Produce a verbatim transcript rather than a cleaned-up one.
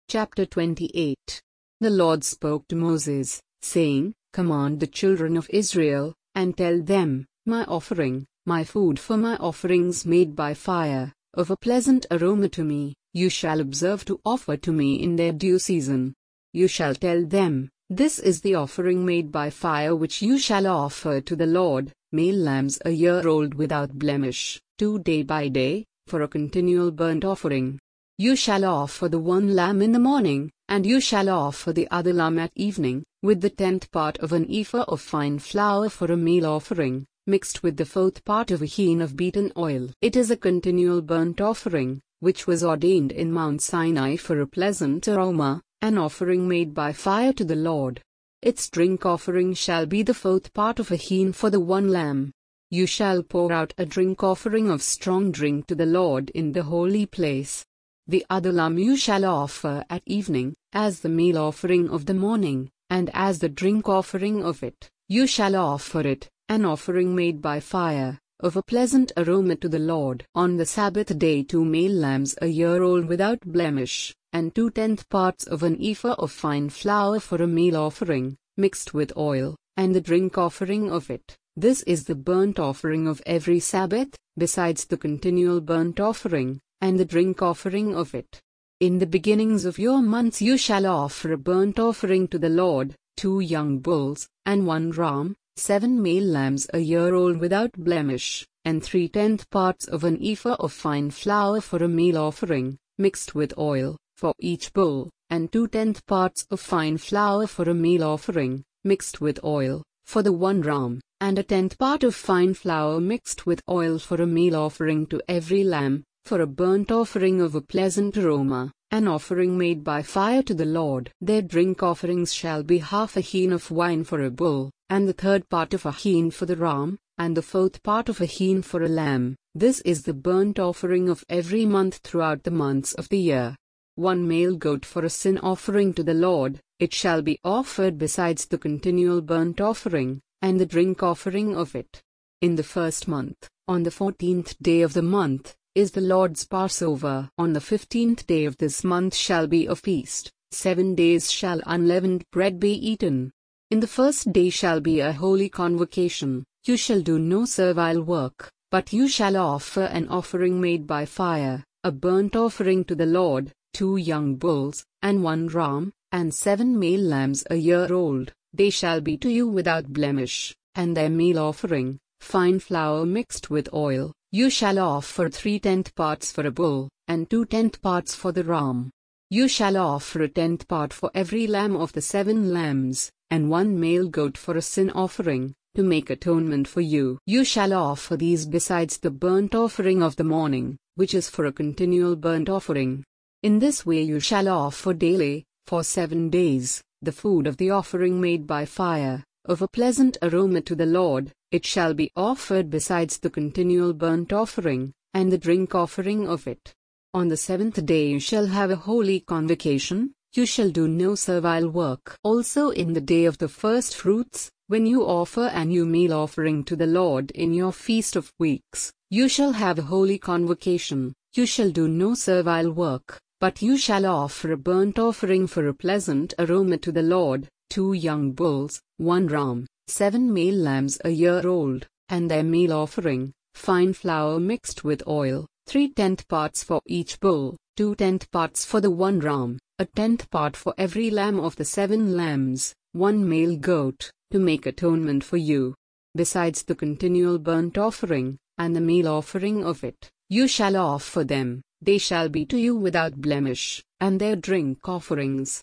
Chapter twenty-eight. The Lord spoke to Moses, saying, Command the children of Israel, and tell them, My offering, my food for my offerings made by fire, of a pleasant aroma to me, you shall observe to offer to me in their due season. You shall tell them, This is the offering made by fire which you shall offer to the Lord, male lambs a year old without blemish, two day by day, for a continual burnt offering. You shall offer the one lamb in the morning, and you shall offer the other lamb at evening, with the tenth part of an ephah of fine flour for a meal offering, mixed with the fourth part of a hin of beaten oil. It is a continual burnt offering, which was ordained in Mount Sinai for a pleasant aroma, an offering made by fire to the Lord. Its drink offering shall be the fourth part of a hin for the one lamb. You shall pour out a drink offering of strong drink to the Lord in the holy place. The other lamb you shall offer at evening, as the meal offering of the morning, and as the drink offering of it. You shall offer it, an offering made by fire, of a pleasant aroma to the Lord. On the Sabbath day two male lambs a year old without blemish, and two tenth parts of an ephah of fine flour for a meal offering, mixed with oil, and the drink offering of it. This is the burnt offering of every Sabbath, besides the continual burnt offering, and the drink offering of it. In the beginnings of your months you shall offer a burnt offering to the Lord, two young bulls, and one ram, seven male lambs a year old without blemish, and three tenth parts of an ephah of fine flour for a meal offering, mixed with oil, for each bull, and two tenth parts of fine flour for a meal offering, mixed with oil, for the one ram, and a tenth part of fine flour mixed with oil for a meal offering to every lamb, for a burnt offering of a pleasant aroma, an offering made by fire to the Lord. Their drink offerings shall be half a hin of wine for a bull, and the third part of a hin for the ram, and the fourth part of a hin for a lamb. This is the burnt offering of every month throughout the months of the year. One male goat for a sin offering to the Lord, it shall be offered besides the continual burnt offering, and the drink offering of it. In the first month, on the fourteenth day of the month, is the Lord's Passover. On the fifteenth day of this month shall be a feast, seven days shall unleavened bread be eaten. In the first day shall be a holy convocation, you shall do no servile work, but you shall offer an offering made by fire, a burnt offering to the Lord, two young bulls, and one ram, and seven male lambs a year old, they shall be to you without blemish, and their meal offering, fine flour mixed with oil. You shall offer three tenth parts for a bull, and two tenth parts for the ram. You shall offer a tenth part for every lamb of the seven lambs, and one male goat for a sin offering, to make atonement for you. You shall offer these besides the burnt offering of the morning, which is for a continual burnt offering. In this way you shall offer daily, for seven days, the food of the offering made by fire, of a pleasant aroma to the Lord. It shall be offered besides the continual burnt offering, and the drink offering of it. On the seventh day you shall have a holy convocation, you shall do no servile work. Also in the day of the first fruits, when you offer a new meal offering to the Lord in your feast of weeks, you shall have a holy convocation, you shall do no servile work, but you shall offer a burnt offering for a pleasant aroma to the Lord, two young bulls, one ram, seven male lambs a year old, and their meal offering, fine flour mixed with oil, three tenth parts for each bull, two tenth parts for the one ram, a tenth part for every lamb of the seven lambs, one male goat, to make atonement for you. Besides the continual burnt offering, and the meal offering of it, you shall offer them, they shall be to you without blemish, and their drink offerings,